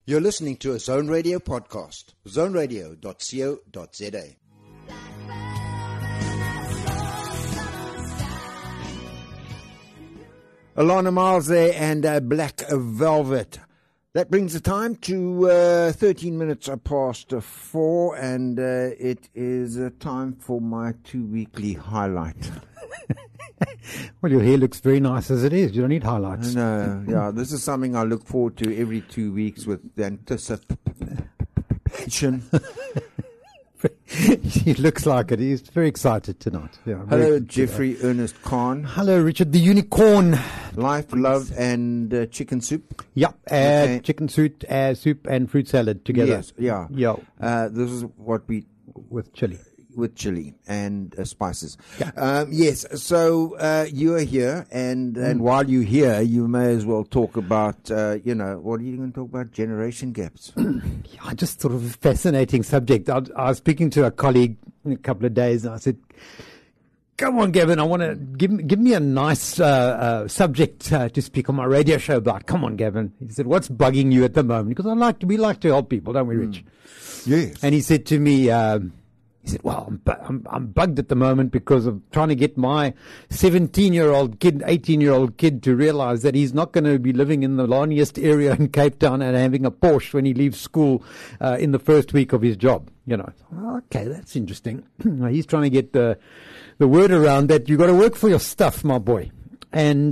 You're listening to a Zone Radio podcast, zoneradio.co.za. Alana Miles there and Black Velvet. That brings the time to 13 minutes past 4, and it is time for my 2 weekly highlight. Well, your hair looks very nice as it is. You don't need highlights. No, yeah, this is something I look forward to every 2 weeks with anticipation. He looks like it. He's very excited tonight. Yeah, hello, Jeffrey Ernest Khan. Hello, Richard the Unicorn. Life, love, and chicken soup. Yep, Okay. chicken soup and fruit salad together. Yes, yeah. Yeah, This is what we... with chili. With chili and spices. Yeah. Yes, so you are here, and while you're here, you may as well talk about, what are you going to talk about? Generation gaps. Yeah, just sort of a fascinating subject. I was speaking to a colleague in a couple of days, and I said, come on, Gavin, I want to give me a nice subject to speak on my radio show about. Come on, Gavin. He said, what's bugging you at the moment? Because we like to help people, don't we, Rich? Yes. And he said to me, he said, well, I'm bugged at the moment because of trying to get my 17-year-old kid, 18-year-old kid to realize that he's not going to be living in the loneliest area in Cape Town and having a Porsche when he leaves school in the first week of his job. Okay, that's interesting. He's trying to get the word around that you've got to work for your stuff, my boy. And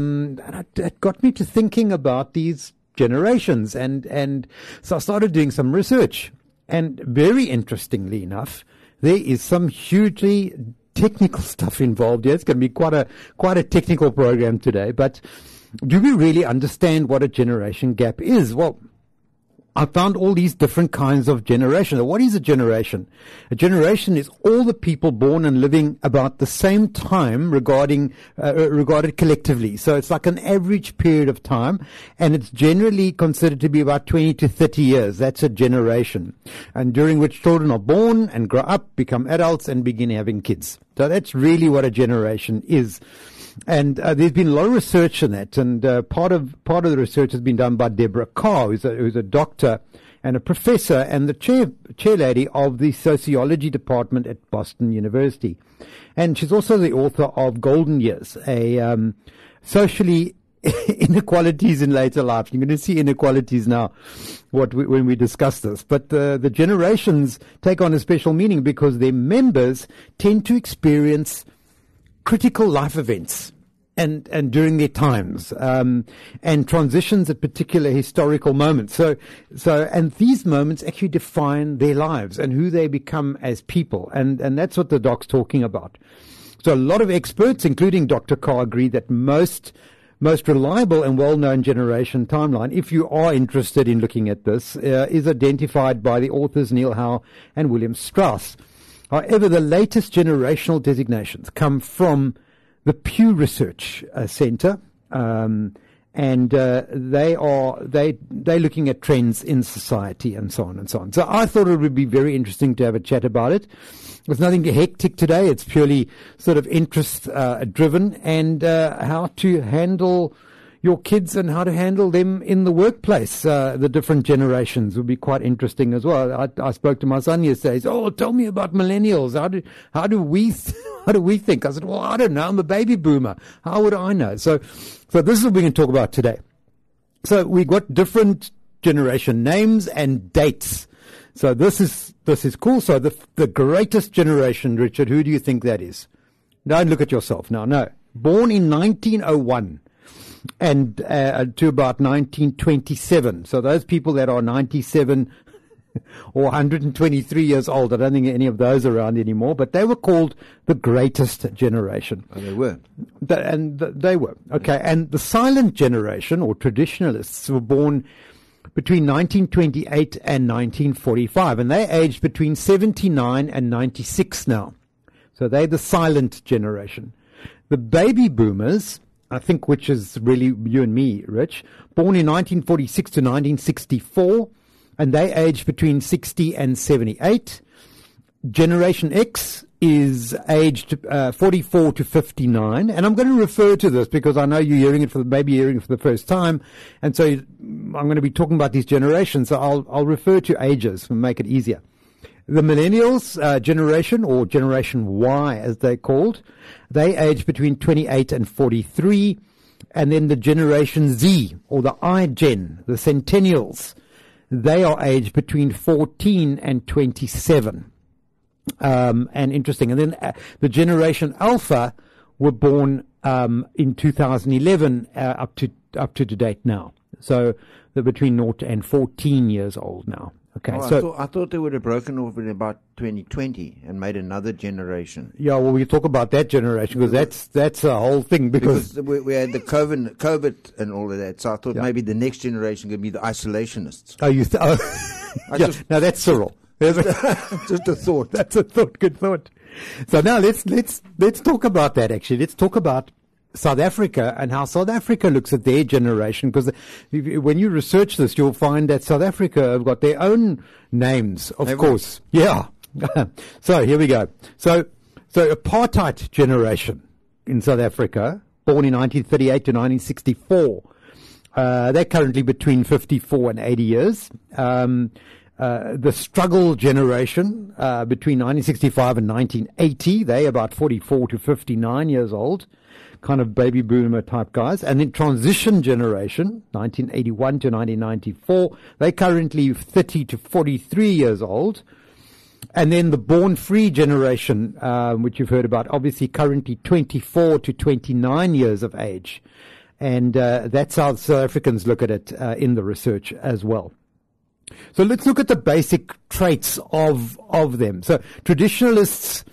it got me to thinking about these generations. And so I started doing some research. And very interestingly enough, there is some hugely technical stuff involved here. It's going to be quite a technical program today. But do we really understand what a generation gap is? Well, I found all these different kinds of generation. What is a generation? A generation is all the people born and living about the same time regarded collectively. So it's like an average period of time, and it's generally considered to be about 20 to 30 years. That's a generation. And during which children are born and grow up, become adults, and begin having kids. So that's really what a generation is. And there's been a lot of research on that, and part of the research has been done by Deborah Carr, who's a doctor and a professor and the chairlady of the sociology department at Boston University. And she's also the author of Golden Years, a socially inequalities in later life. You're going to see inequalities now when we discuss this. But the generations take on a special meaning because their members tend to experience critical life events and during their times, and transitions at particular historical moments. So these moments actually define their lives and who they become as people. And that's what the doc's talking about. So a lot of experts, including Dr. Carr, agree that most reliable and well-known generation timeline, if you are interested in looking at this, is identified by the authors Neil Howe and William Strauss. However, the latest generational designations come from the Pew Research Center, and they're looking at trends in society and so on and so on. So I thought it would be very interesting to have a chat about it. There's nothing hectic today. It's purely sort of interest driven, and how to handle your kids and how to handle them in the workplace. The different generations will be quite interesting as well. I spoke to my son yesterday. He said, "Oh, tell me about millennials. How do we think?" I said, "Well, I don't know. I'm a baby boomer. How would I know?" So this is what we're going to talk about today. So we got different generation names and dates. So this is cool. So the greatest generation, Richard, who do you think that is? Don't look at yourself now. No, born in 1901. And to about 1927. So those people that are 97 or 123 years old, I don't think any of those are around anymore, but they were called the greatest generation. Oh, they were. They were. Okay, and the silent generation, or traditionalists, were born between 1928 and 1945, and they aged between 79 and 96 now. So they're the silent generation. The baby boomers, I think, which is really you and me, Rich, born in 1946 to 1964, and they aged between 60 and 78. Generation X is aged 44 to 59, and I'm going to refer to this because I know you're hearing it maybe hearing it for the first time, and so I'm going to be talking about these generations. So I'll refer to ages and make it easier. The millennials generation, or Generation Y as they're called, they age between 28 and 43, and then the Generation Z, or the iGen, the centennials, they are aged between 14 and 27. And interesting. And then the Generation Alpha were born in 2011 up to date now. So they're between 0 and 14 years old now. Okay, I thought they would have broken off in about 2020 and made another generation. Yeah, well, we talk about that generation because that's a whole thing. Because we had the COVID and all of that. So I thought maybe the next generation could be the isolationists. Now that's Cyril. Just a thought. That's a thought. Good thought. So now let's talk about that. Actually, let's talk about South Africa and how South Africa looks at their generation, because when you research this, you'll find that South Africa have got their own names, of course. Yeah. So here we go. So apartheid generation in South Africa, born in 1938 to 1964. They're currently between 54 and 80 years. The struggle generation, between 1965 and 1980, they about 44 to 59 years old. Kind of baby boomer type guys. And then transition generation, 1981 to 1994, they're currently 30 to 43 years old. And then the born free generation, which you've heard about, obviously currently 24 to 29 years of age. And that's how South Africans look at it in the research as well. So let's look at the basic traits of them. So traditionalists,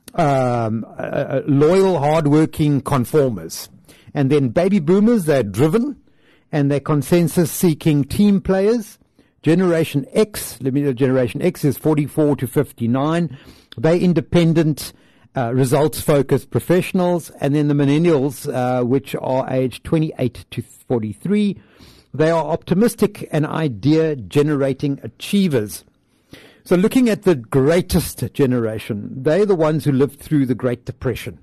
loyal, hardworking conformers. And then baby boomers, they're driven and they're consensus-seeking team players. Generation X, Generation X is 44 to 59. They're independent, results-focused professionals. And then the millennials, which are aged 28 to 43, they are optimistic and idea-generating achievers. So looking at the greatest generation, they're the ones who lived through the Great Depression,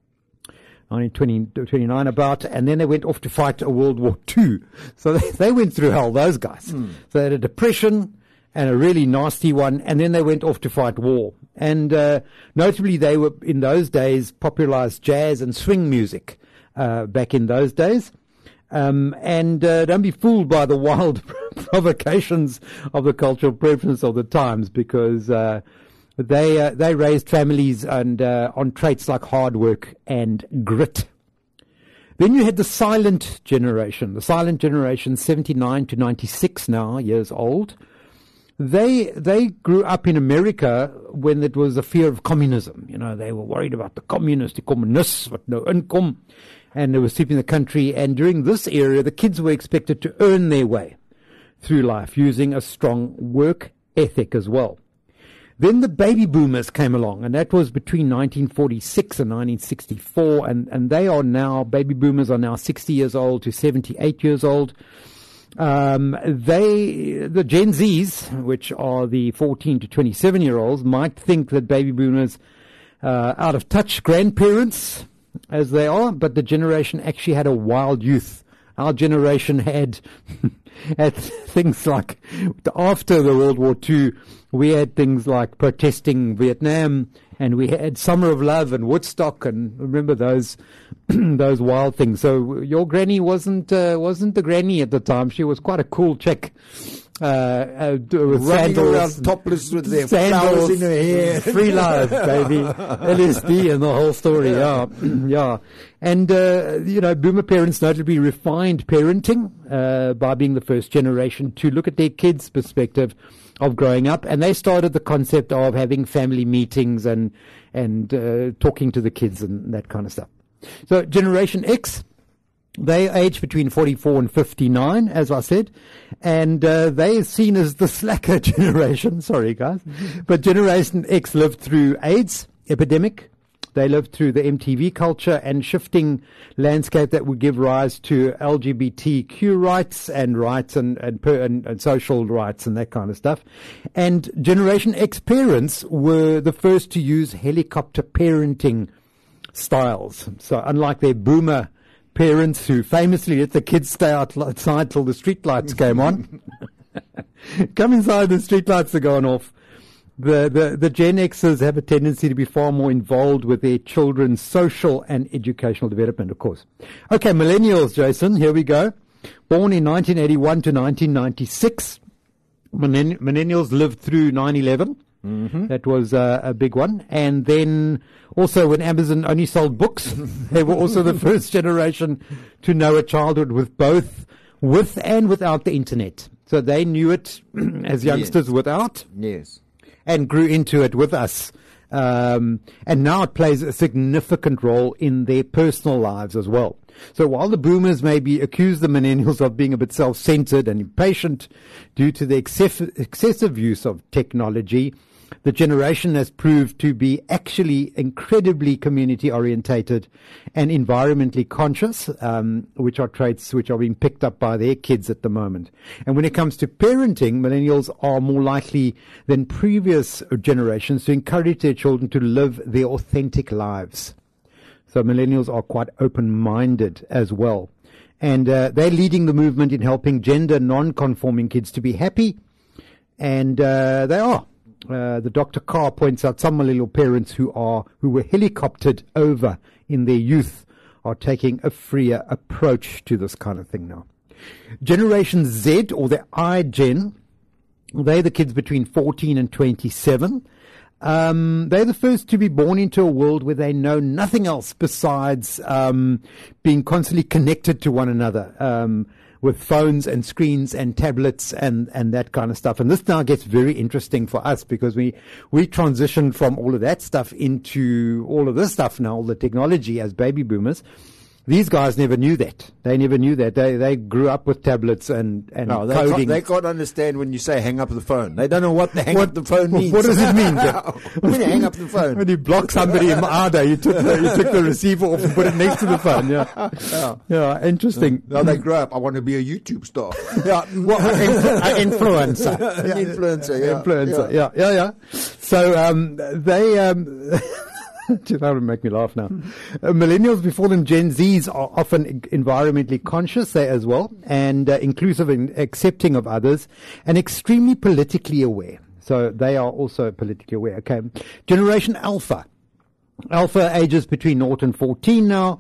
1929 about, and then they went off to fight a World War II. So they went through hell, those guys. So they had a depression and a really nasty one, and then they went off to fight war. And notably, they were, in those days, popularized jazz and swing music back in those days. And don't be fooled by the wild provocations of the cultural preference of the times, because they raised families and on traits like hard work and grit. Then you had the silent generation. The silent generation, 79 to 96 now years old. They grew up in America when it was a fear of communism. You know, they were worried about the communists with no income, and they were sweeping the country. And during this era, the kids were expected to earn their way through life using a strong work ethic as well. Then the baby boomers came along, and that was between 1946 and 1964, and they are now, baby boomers are now 60 years old to 78 years old. The Gen Zs, which are the 14 to 27-year-olds, might think that baby boomers out of touch grandparents, as they are, but the generation actually had a wild youth. Our generation had things like, after the World War II, we had things like protesting Vietnam, and we had Summer of Love and Woodstock, and remember those those wild things. So your granny wasn't the granny at the time. She was quite a cool chick. With sandals, topless with their flowers in her hair. Free love, baby. LSD and the whole story. Yeah, yeah. And, boomer parents notably refined parenting by being the first generation to look at their kids' perspective of growing up. And they started the concept of having family meetings and talking to the kids and that kind of stuff. So Generation X, they age between 44 and 59, as I said, and they're seen as the slacker generation. Sorry, guys. But Generation X lived through AIDS epidemic, They lived through the MTV culture and shifting landscape that would give rise to LGBTQ rights and social rights and that kind of stuff. And Generation X parents were the first to use helicopter parenting styles. So unlike their boomer parents who famously let the kids stay outside till the street lights came on, come inside, the street lights are going off. The Gen Xers have a tendency to be far more involved with their children's social and educational development, of course. Okay, millennials, Jason, here we go. Born in 1981 to 1996. Millennials lived through 9/11. Mm-hmm. That was a big one. And then also when Amazon only sold books, they were also the first generation to know a childhood with and without the internet. So they knew it as youngsters without. Yes. And grew into it with us. And now it plays a significant role in their personal lives as well. So while the boomers maybe accuse the millennials of being a bit self-centered and impatient due to the excessive use of technology, the generation has proved to be actually incredibly community-orientated and environmentally conscious, which are traits which are being picked up by their kids at the moment. And when it comes to parenting, millennials are more likely than previous generations to encourage their children to live their authentic lives. So millennials are quite open-minded as well. And they're leading the movement in helping gender non-conforming kids to be happy. And they are. The Dr. Carr points out some millennial parents who were helicoptered over in their youth are taking a freer approach to this kind of thing now. Generation Z, or the iGen, they're the kids between 14 and 27. They're the first to be born into a world where they know nothing else besides being constantly connected to one another, with phones and screens and tablets and that kind of stuff. And this now gets very interesting for us because we transitioned from all of that stuff into all of this stuff now, all the technology as baby boomers. These guys never knew that. They never knew that. They grew up with tablets and coding. They can't understand when you say hang up the phone. They don't know what the hang up the phone means. What does it mean? When you hang up the phone. When you block somebody in Maada, you took the receiver off and put it next to the phone. Yeah, interesting. Now they grow up. I want to be a YouTube star. Influencer. Influencer. Yeah. So they. That would make me laugh now. Millennials, before them Gen Zs, are often environmentally conscious there as well, and inclusive and accepting of others, and extremely politically aware. So they are also politically aware. Okay, Generation Alpha. Alpha ages between 0 and 14 now.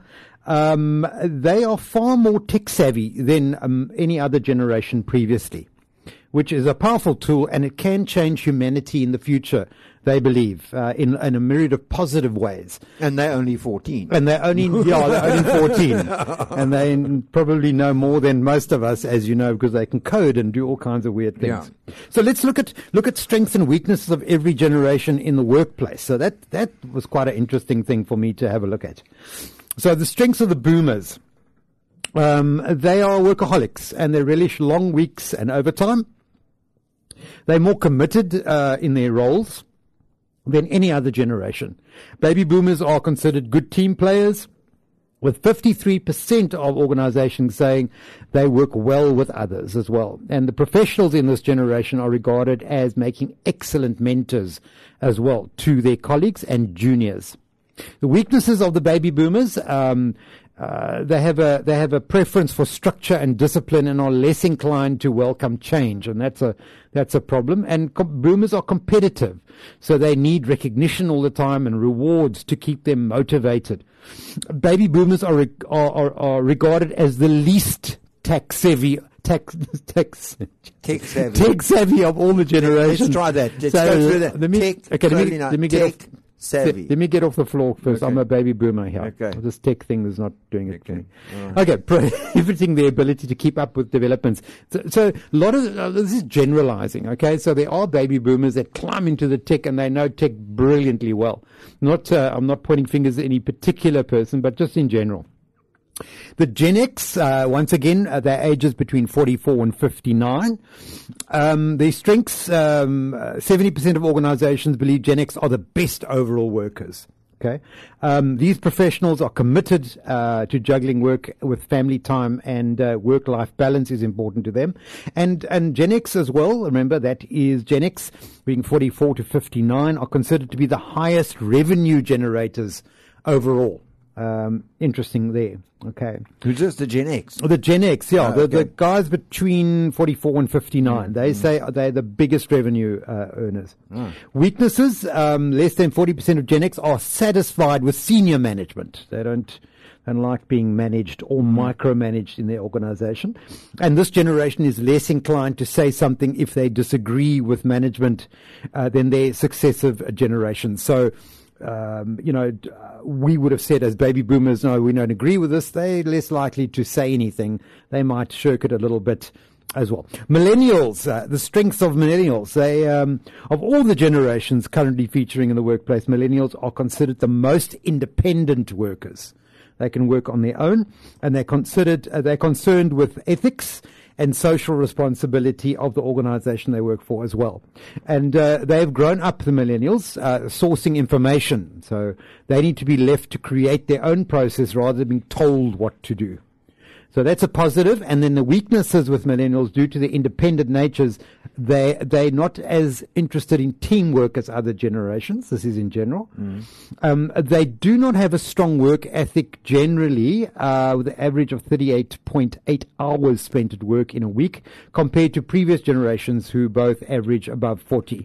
They are far more tech savvy than any other generation previously, which is a powerful tool, and it can change humanity in the future, they believe, in a myriad of positive ways. And they're only 14. And they're only 14. And they probably know more than most of us, as you know, because they can code and do all kinds of weird things. Yeah. So let's look at strengths and weaknesses of every generation in the workplace. So that was quite an interesting thing for me to have a look at. So the strengths of the boomers. They are workaholics and they relish long weeks and overtime. They're more committed in their roles than any other generation. Baby boomers are considered good team players, with 53% of organizations saying they work well with others as well. And the professionals in this generation are regarded as making excellent mentors as well to their colleagues and juniors. The weaknesses of the baby boomers, they have a preference for structure and discipline and are less inclined to welcome change, and that's a problem. And boomers are competitive, so they need recognition all the time and rewards to keep them motivated. Baby boomers are regarded as the least tech savvy of all the generations. Let's try that. Let's go through that. Let me get savvy. Let me get off the floor first. Okay. I'm a baby boomer here. Okay. This tech thing is not doing it for me. Okay, prohibiting their ability to keep up with developments. So a lot of this is generalizing. Okay, so there are baby boomers that climb into the tech and they know tech brilliantly well. I'm not pointing fingers at any particular person, but just in general. The Gen X, once again, their ages between 44 and 59. Their strengths, 70% of organizations believe Gen X are the best overall workers. Okay, these professionals are committed to juggling work with family time, and work-life balance is important to them. And Gen X as well. Remember, that is Gen X, being 44 to 59, are considered to be the highest revenue generators overall. Interesting there. Okay. Who's this? The Gen X? The Gen X, yeah. Okay. The guys between 44 and 59. They say they're the biggest revenue earners. Weaknesses, less than 40% of Gen X are satisfied with senior management. They don't like being managed or micromanaged in their organization. And this generation is less inclined to say something if they disagree with management than their successive generations. So, we would have said as baby boomers, no, we don't agree with this. They're less likely to say anything. They might shirk it a little bit as well. Millennials, the strengths of millennials. They, of all the generations currently featuring in the workplace, millennials are considered the most independent workers. They can work on their own, and they're concerned with ethics and social responsibility of the organization they work for as well. And they've grown up, the millennials, sourcing information. So they need to be left to create their own process rather than being told what to do. So that's a positive. And then the weaknesses with millennials, due to their independent natures, they're not as interested in teamwork as other generations. This is in general. They do not have a strong work ethic generally, with an average of 38.8 hours spent at work in a week, compared to previous generations who both average above 40.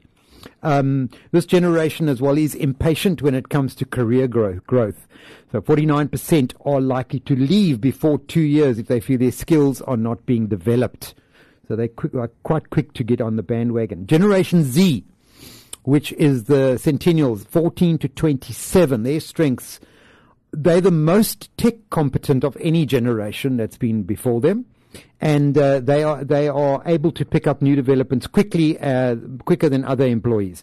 This generation as well is impatient when it comes to career growth. So 49% are likely to leave before 2 years if they feel their skills are not being developed. So they're quite quick to get on the bandwagon. Generation Z, which is the centennials, 14 to 27, their strengths, they're the most tech competent of any generation that's been before them. And they are able to pick up new developments quicker than other employees.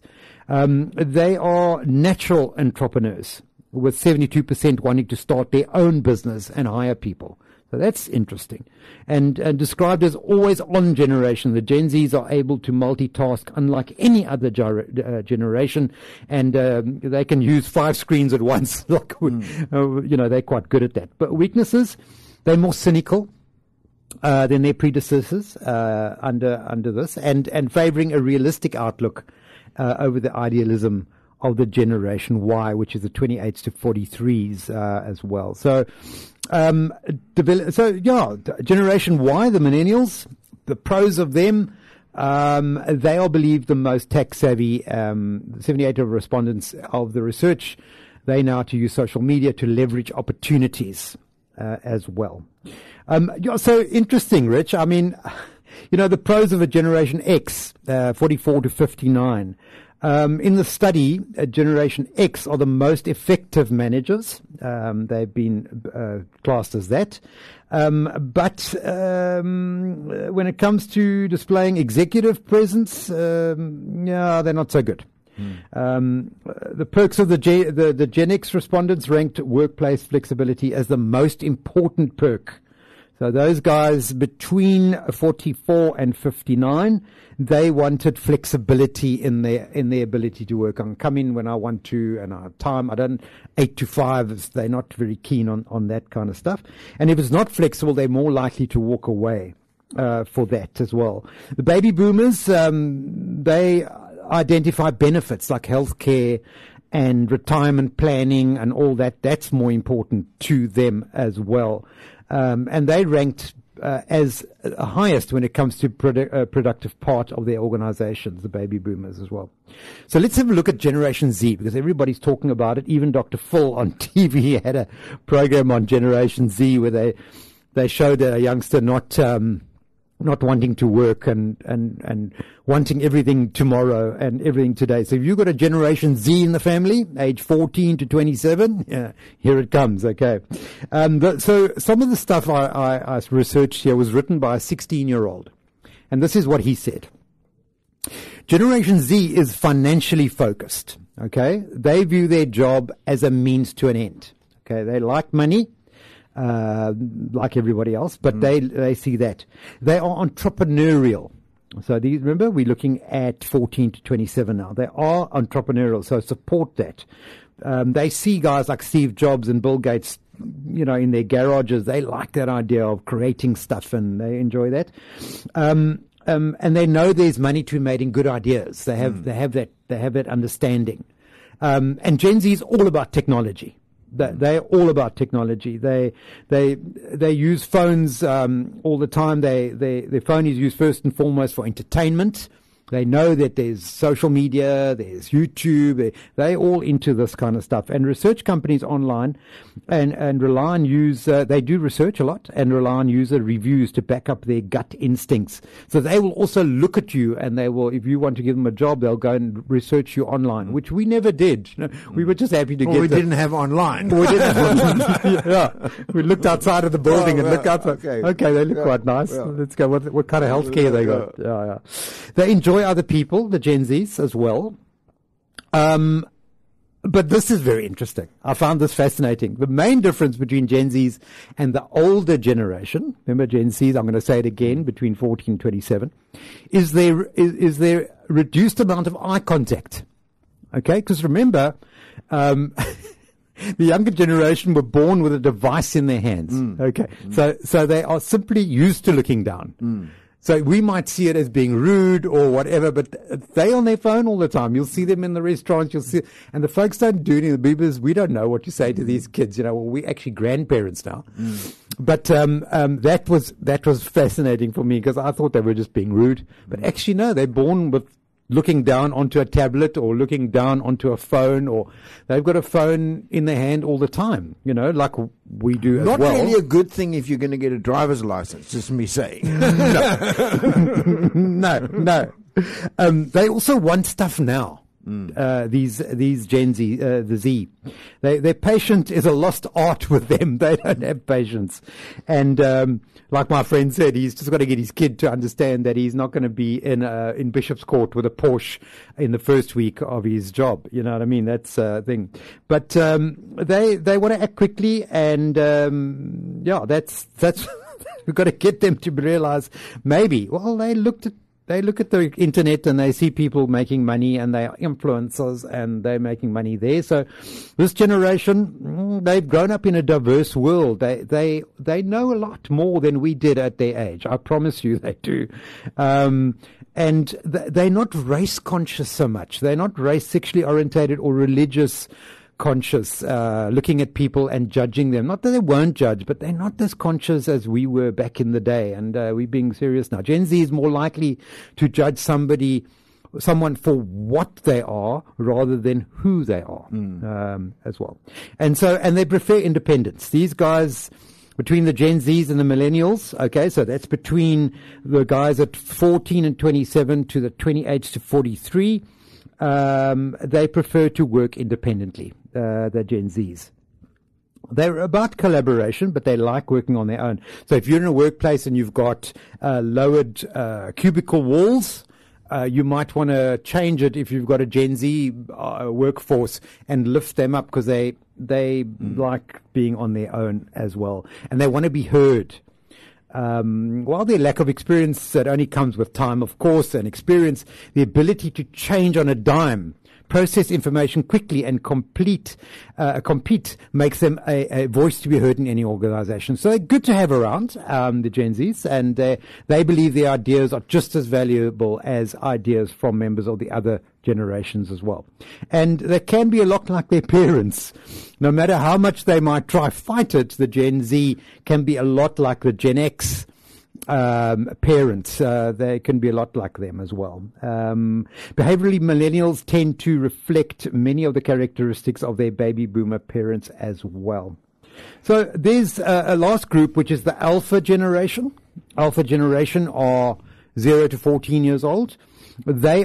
They are natural entrepreneurs, with 72% wanting to start their own business and hire people. So that's interesting. And described as always-on generation, the Gen Zs are able to multitask unlike any other generation, and they can use 5 screens at once. They're quite good at that. But weaknesses, they're more cynical than their predecessors under this, and favoring a realistic outlook over the idealism of the Generation Y, which is the 28s to 43s as well. So, Generation Y, the millennials, the pros of them, they are believed the most tech savvy. 78 of respondents of the research, they know how to use social media to leverage opportunities as well. So interesting, Rich. I mean, the pros of a Generation X, 44 to 59. In the study, Generation X are the most effective managers. They've been classed as that. But when it comes to displaying executive presence, they're not so good. The perks of the Gen X respondents ranked workplace flexibility as the most important perk. So those guys between 44 and 59, they wanted flexibility in their ability to work. I can come in when I want to, and our time, 8 to 5, they're not very keen on that kind of stuff. And if it's not flexible, they're more likely to walk away for that as well. The baby boomers, they identify benefits like healthcare and retirement planning and all that. That's more important to them as well. And they ranked as highest when it comes to productive part of their organizations, the baby boomers as well. So let's have a look at Generation Z, because everybody's talking about it. Even Dr. Phil on TV had a program on Generation Z where they showed a youngster not wanting to work and wanting everything tomorrow and everything today. So if you've got a Generation Z in the family, age 14 to 27, here it comes, okay. So some of the stuff I researched here was written by a 16-year-old. And this is what he said. Generation Z is financially focused, okay. They view their job as a means to an end, okay. They like money. Like everybody else, but they see that. They are entrepreneurial. So remember, we're looking at 14 to 27 now. They are entrepreneurial, so support that. They see guys like Steve Jobs and Bill Gates, in their garages. They like that idea of creating stuff, and they enjoy that. And they know there's money to be made in good ideas. They have that understanding. And Gen Z is all about technology. They're all about technology. They use phones all the time. Their phone is used first and foremost for entertainment. They know that there's social media, there's YouTube. They're all into this kind of stuff. And research companies online and rely on they do research a lot and rely on user reviews to back up their gut instincts. So they will also look at you, and they will, if you want to give them a job, they'll go and research you online, which we never did. We were just happy to get we didn't have online. We didn't have online. Yeah. We looked outside of the building and looked outside. Okay, they look quite nice. Yeah. Let's go. What kind of healthcare they got? Yeah. They enjoy other people, the Gen Zs as well. But this is very interesting. I found this fascinating. The main difference between Gen Zs and the older generation, remember Gen Zs, I'm going to say it again, between 14 and 27, is their reduced amount of eye contact. Okay? Because remember, the younger generation were born with a device in their hands. Okay? So they are simply used to looking down. So we might see it as being rude or whatever, but they're on their phone all the time. You'll see them in the restaurants. And the folks don't do anything. The beavers, we don't know what to say to these kids. We're actually grandparents now. But that was fascinating for me, because I thought they were just being rude. But actually, no, they're born with looking down onto a tablet or looking down onto a phone, or they've got a phone in their hand all the time, like we do as well. Not really a good thing if you're going to get a driver's license, just me saying. No. They also want stuff now. These Gen Z, the Z, their patience is a lost art with them. They don't have patience. And, like my friend said, he's just got to get his kid to understand that he's not going to be in Bishop's Court with a Porsche in the first week of his job. You know what I mean? That's a thing. But, they want to act quickly, and, that's, we've got to get them to realize maybe, they look at the internet and they see people making money, and they are influencers and they're making money there. So this generation, they've grown up in a diverse world. They know a lot more than we did at their age. I promise you they do. And they're not race conscious so much. They're not race sexually orientated or religious conscious, looking at people and judging them. Not that they won't judge, but they're not as conscious as we were back in the day. And we're being serious now. Gen Z is more likely to judge someone for what they are rather than who they are, as well. And they prefer independence. These guys, between the Gen Zs and the millennials, okay, so that's between the guys at 14 and 27 to the 28 to 43, they prefer to work independently, the Gen Zs. They're about collaboration, but they like working on their own. So if you're in a workplace and you've got lowered cubicle walls, you might want to change it if you've got a Gen Z workforce and lift them up, because they like being on their own as well. And they want to be heard. While their lack of experience that only comes with time, of course, and experience, the ability to change on a dime, process information quickly, and compete makes them a voice to be heard in any organization. So they're good to have around, the Gen Zs, and they believe their ideas are just as valuable as ideas from members of the other generations as well. And they can be a lot like their parents. No matter how much they might try fight it, the Gen Z can be a lot like the Gen X parents. They can be a lot like them as well. Behaviorally, millennials tend to reflect many of the characteristics of their baby boomer parents as well. So there's a last group, which is the Alpha generation. Alpha generation are 0 to 14 years old. They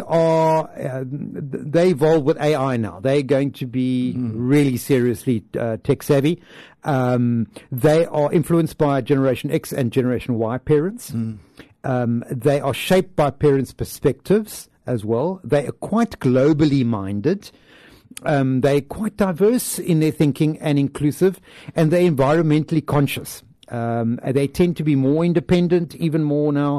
evolve with AI now. They're going to be really seriously tech savvy. They are influenced by Generation X and Generation Y parents. They are shaped by parents' perspectives as well. They are quite globally minded. They're quite diverse in their thinking and inclusive, and they're environmentally conscious. They tend to be more independent, even more now,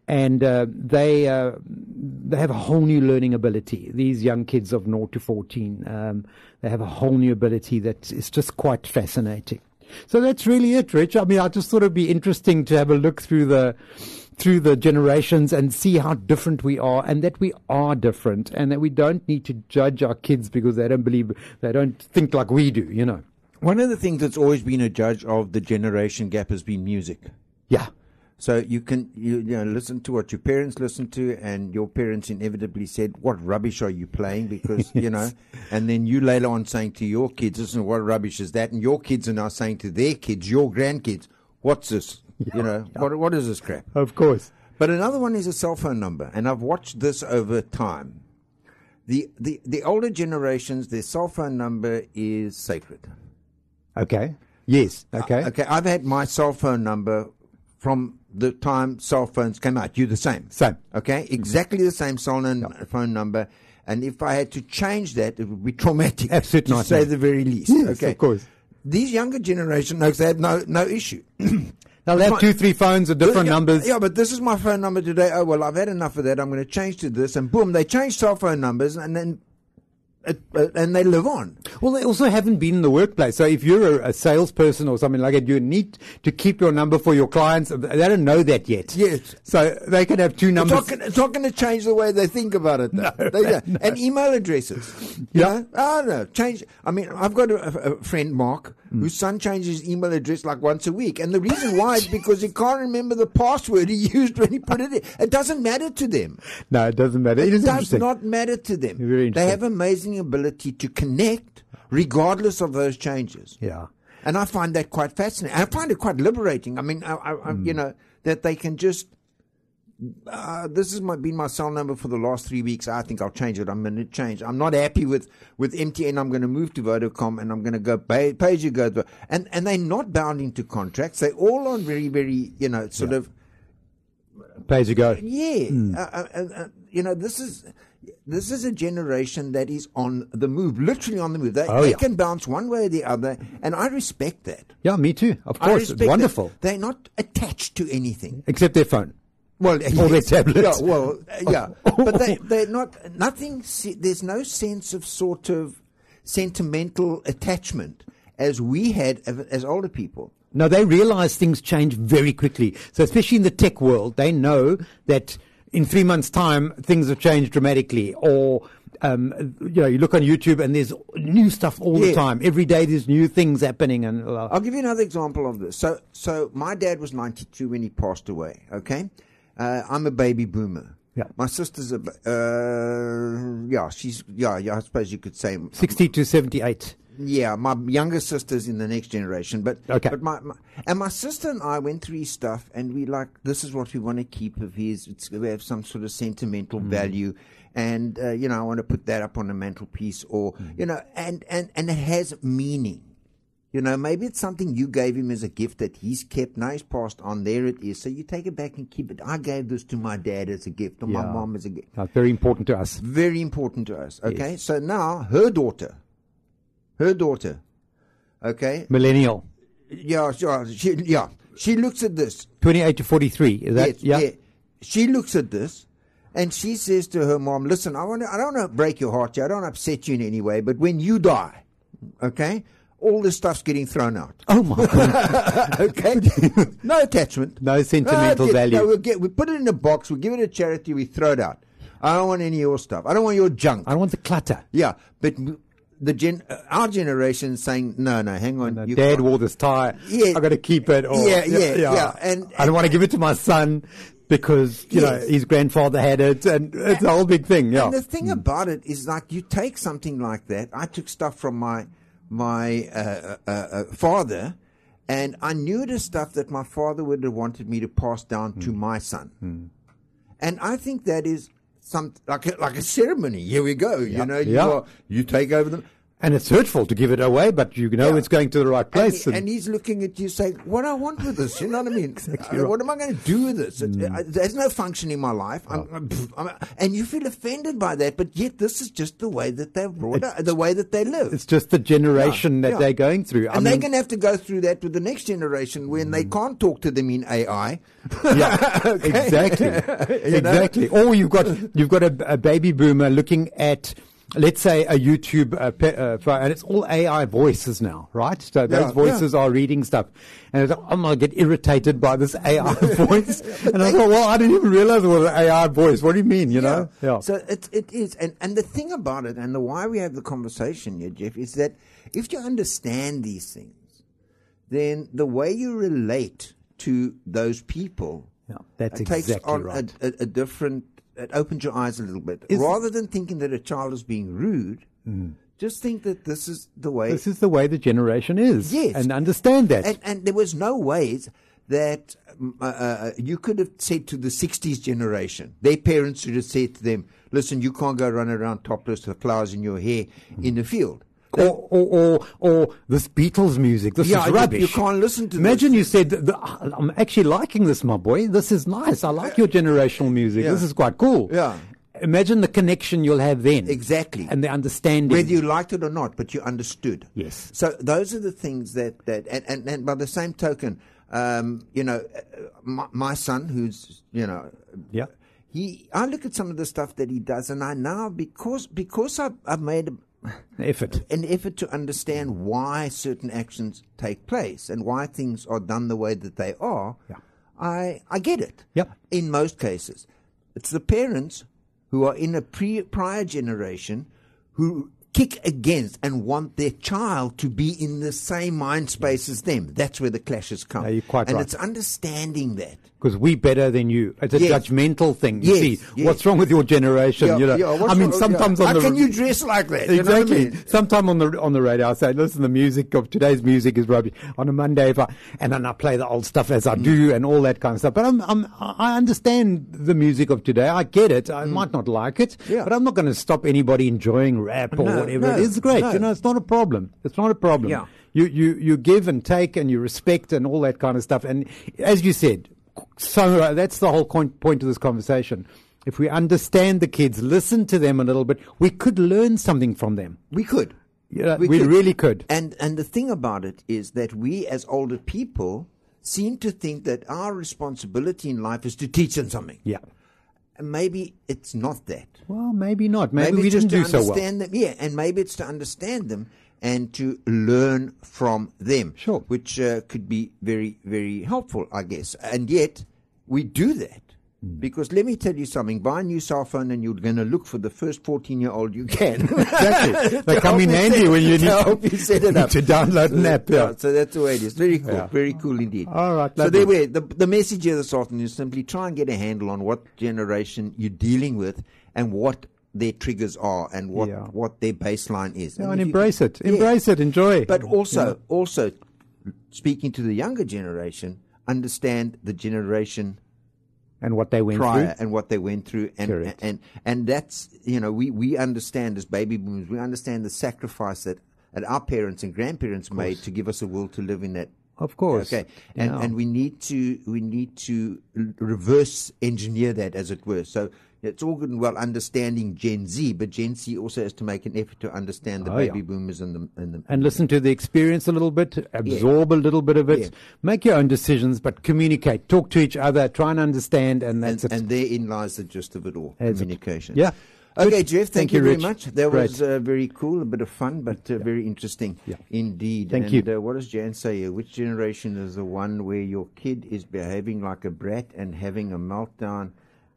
And they have a whole new learning ability. These young kids of 0 to 14, they have a whole new ability that is just quite fascinating. So that's really it, Rich. I mean, I just thought it'd be interesting to have a look through the generations and see how different we are, and that we are different, and that we don't need to judge our kids because they don't think like we do, you know. One of the things that's always been a judge of the generation gap has been music. Yeah. So you know, listen to what your parents listened to, and your parents inevitably said, "What rubbish are you playing?" Because, you know, and then you later on saying to your kids, "Listen, what rubbish is that?" And your kids are now saying to their kids, your grandkids, "What's this? You know, what is this crap?" Of course. But another one is a cell phone number, and I've watched this over time. The older generations, their cell phone number is sacred. Okay. Yes. Okay. Okay. I've had my cell phone number from the time cell phones came out. You the same? Same. Okay? Exactly the same phone number. And if I had to change that, it would be traumatic. Absolutely to not. say the very least. Yes, okay. of course. These younger generation, they have no issue. Now they have 2, 3 phones with different numbers. Yeah, but this is my phone number today. Oh, well, I've had enough of that. I'm going to change to this. And boom, they change cell phone numbers, and then and they live on. Well, they also haven't been in the workplace. So if you're a salesperson or something like that, you need to keep your number for your clients. They don't know that yet. Yes. So they can have 2 numbers. It's not going to change the way they think about it, though. No. And email addresses. Yeah. Oh, no. Change. I mean, I've got a friend, Mark, whose son changes his email address like once a week. And the reason why is because he can't remember the password he used when he put it in. It doesn't matter to them. No, it doesn't matter. It does not matter to them. Very interesting. They have amazing ability to connect regardless of those changes. Yeah. And I find that quite fascinating. I find it quite liberating. I mean, you know, that they can just, this has been my cell number for the last 3 weeks. I think I'll change it. I'm going to change. I'm not happy with MTN. I'm going to move to Vodacom, and I'm going to go pay as you go. And they're not bound into contracts. They're all on very, very, you know, sort of. Pay as you go. Yeah. You know, this is a generation that is on the move, literally on the move. They can bounce one way or the other, and I respect that. Yeah, me too. Of course, it's wonderful. That. They're not attached to anything except their phone. Well, or their tablet. Yeah, well, yeah, but they're not nothing. There's no sense of sort of sentimental attachment as we had as older people. No, they realize things change very quickly. So especially in the tech world, they know that in 3 months' time, things have changed dramatically. Or, you know, you look on YouTube and there's new stuff all the time. Every day there's new things happening. And I'll give you another example of this. So my dad was 92 when he passed away, okay? I'm a baby boomer. Yeah. My sister's I suppose you could say 60 to 78. Yeah, my younger sister's in the next generation, but okay. But my sister and I went through his stuff, and we this is what we want to keep of his. We have some sort of sentimental value, and you know, I want to put that up on a mantelpiece, or you know, and it has meaning. You know, maybe it's something you gave him as a gift that he's kept. Now he's passed on. There it is. So you take it back and keep it. I gave this to my dad as a gift, or my mom as a gift. That's very important to us. Very important to us. Okay, yes. So now her daughter, okay, millennial. Yeah, she looks at this. 28 to 43. Is that? Yes, yeah. She looks at this, and she says to her mom, "Listen, I don't want to break your heart. I don't want to upset you in any way. But when you die, okay, all this stuff's getting thrown out." Oh my God. Okay, no attachment, no sentimental value. No, we put it in a box. We give it a charity. We throw it out. I don't want any of your stuff. I don't want your junk. I don't want the clutter. Yeah, but our generation saying no, hang on. Dad wore this tie. Yeah, I got to keep it. Or, yeah. And I don't want to give it to my son because you know his grandfather had it, and it's a whole big thing. Yeah. And the thing about it is, like, you take something like that. I took stuff from my father, and I knew the stuff that my father would have wanted me to pass down to my son, and I think that is like a ceremony. Here we go. You know, you take over them. And it's hurtful to give it away, but you know it's going to the right place. And he's looking at you saying, what do I want with this? You know what I mean? What am I going to do with this? There's no function in my life. And you feel offended by that, but yet this is just the way that they're brought up, the way that they live. It's just the generation that they're going through. And they're going to have to go through that with the next generation when they can't talk to them in AI. Yeah, exactly. Exactly. Or you've got a baby boomer looking at, let's say, a YouTube, and it's all AI voices now, right? So those voices are reading stuff. And it's like, I'm going to get irritated by this AI voice. And I thought, well, I didn't even realize it was an AI voice. What do you mean, you know? Yeah. So it is. And the thing about it, and the why we have the conversation here, Jeff, is that if you understand these things, then the way you relate to those people that's takes exactly on right. a different. It opens your eyes a little bit. Rather than thinking that a child is being rude, just think that this is the way. This is the way the generation is. Yes. And understand that. And there was no ways that you could have said to the 60s generation, their parents should have said to them, listen, you can't go run around topless with flowers in your hair in the field. Or this Beatles music. This is rubbish. You can't listen to Imagine this. you said, I'm actually liking this, my boy. This is nice. I like your generational music. Yeah. This is quite cool. Yeah. Imagine the connection you'll have then. Exactly. And the understanding. Whether you liked it or not, but you understood. Yes. So those are the things and by the same token, my son, who's, I look at some of the stuff that he does, and I now, because I've made an effort to understand why certain actions take place and why things are done the way that they are, I get it. Yep. In most cases. It's the parents who are in a prior generation who kick against and want their child to be in the same mind space as them. That's where the clashes come. You're quite right. And it's understanding that. Because we're better than you. It's a judgmental thing. You see, what's wrong with your generation? Sometimes how can you dress like that? Exactly. You know what I mean? Sometimes on the radio, I say, listen, the music of today's music is rubbish. On a Monday, and then I play the old stuff as I do and all that kind of stuff. But I understand the music of today. I get it. I might not like it, but I'm not going to stop anybody enjoying rap or whatever. It's great. No. It's not a problem. It's not a problem. Yeah. You give and take and you respect and all that kind of stuff. And as you said, so that's the whole point of this conversation. If we understand the kids, listen to them a little bit, we could learn something from them. We could. We really could. And the thing about it is that we as older people seem to think that our responsibility in life is to teach them something. Yeah. And maybe it's not that. Well, maybe not. Maybe we didn't do so well. Them. Yeah, and maybe it's to understand them and to learn from them. Sure. Which could be very, very helpful, I guess. And yet, we do that. Because let me tell you something, buy a new cell phone and you're going to look for the first 14-year-old you can. Exactly. They come in handy when you need to set it up. To download an app. Yeah. So that's the way it is. Very cool. Very cool indeed. All right. So there we the message here this afternoon is simply try and get a handle on what generation you're dealing with and what their triggers are and what their baseline is. And embrace it. Embrace it. Enjoy. But also speaking to the younger generation, understand the generation and what they went prior through. And what they went through. And that's, we understand as baby boomers, we understand the sacrifice that our parents and grandparents made to give us a world to live in that. Of course. Okay. And we need to reverse engineer that, as it were. So it's all good and well understanding Gen Z, but Gen Z also has to make an effort to understand the baby boomers and listen to the experience a little bit, absorb a little bit of it, make your own decisions, but communicate, talk to each other, try and understand, and that's it. And therein lies the gist of it all, communication. Yeah. Okay, Jeff, thank you very Rich. much. That was very cool, a bit of fun, but very interesting indeed. Thank you. What does Jan say here? Which generation is the one where your kid is behaving like a brat and having a meltdown,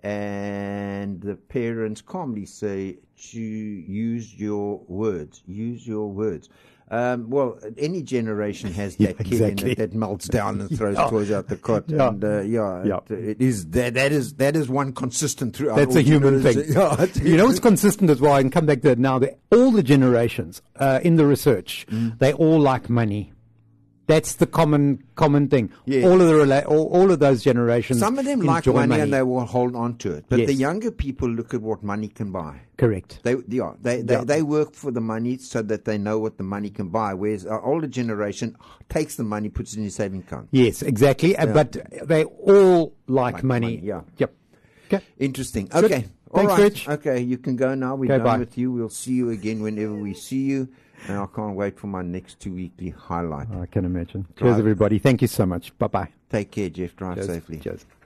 and the parents calmly say, use your words. Use your words. Well, any generation has that kid in it that melts down and throws toys out the cot. And it is that is one consistent throughout. That's a human thing. It's consistent as well. I can come back to that now. All the generations in the research, they all like money. That's the common thing. Yes. All of those generations. Some of them like enjoy money and they will hold on to it. But Yes. the younger people look at what money can buy. Correct. They work for the money so that they know what the money can buy. Whereas our older generation takes the money, puts it in your saving account. Yes, exactly. But they all like money. Yeah. Yep. Okay. Interesting. Good. Okay. All Thanks, right. Rich. Okay, you can go now. We're Okay, done bye. with you. We'll see you again whenever we see you. And I can't wait for my next 2 weekly highlight. I can imagine. Drive. Cheers, everybody. Thank you so much. Bye-bye. Take care, Jeff. Drive Cheers. safely. Cheers.